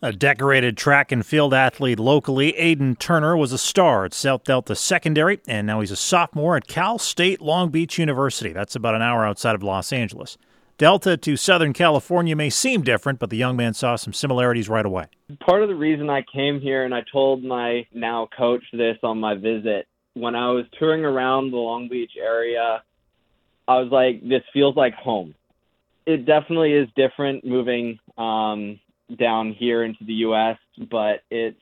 A decorated track and field athlete locally, Aiden Turner was a star at South Delta Secondary, and now he's a sophomore at Cal State Long Beach University. That's about an hour outside of Los Angeles. Delta to Southern California may seem different, but the young man saw some similarities right away. Part of the reason I came here, and I told my now coach this on my visit, when I was touring around the Long Beach area, I was like, this feels like home. It definitely is different moving down here into the U.S., but it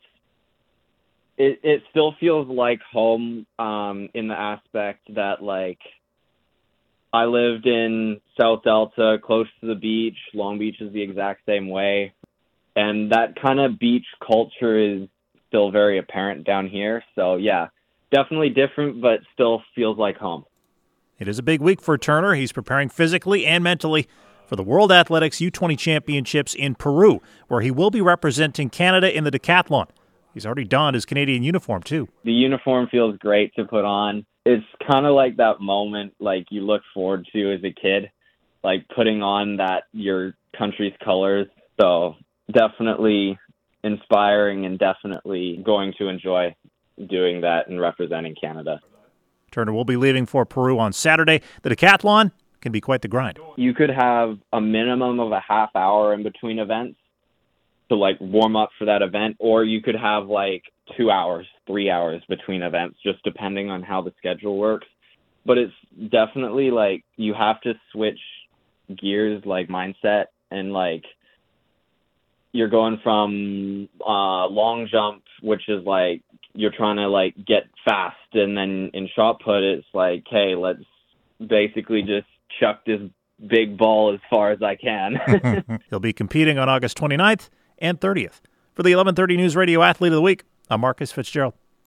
still feels like home in the aspect that, like, I lived in South Delta, close to the beach. Long Beach is the exact same way. And that kind of beach culture is still very apparent down here. So, yeah, definitely different, but still feels like home. It is a big week for Turner. He's preparing physically and mentally for the World Athletics U20 Championships in Peru, where he will be representing Canada in the decathlon. He's already donned his Canadian uniform, too. The uniform feels great to put on. It's kind of like that moment like you look forward to as a kid, like putting on that your country's colors. So definitely inspiring and definitely going to enjoy doing that and representing Canada. Turner will be leaving for Peru on Saturday. The decathlon can be quite the grind. You could have a minimum of a half hour in between events to like warm up for that event, or you could have like 2 hours, 3 hours between events, just depending on how the schedule works. But it's definitely like you have to switch gears, like mindset, and like you're going from long jump, which is like you're trying to like get fast, and then in shot put it's like, hey, let's basically just chuck this big ball as far as I can. He'll be competing on August 29th and 30th. For the 1130 News Radio Athlete of the Week, I'm Marcus Fitzgerald.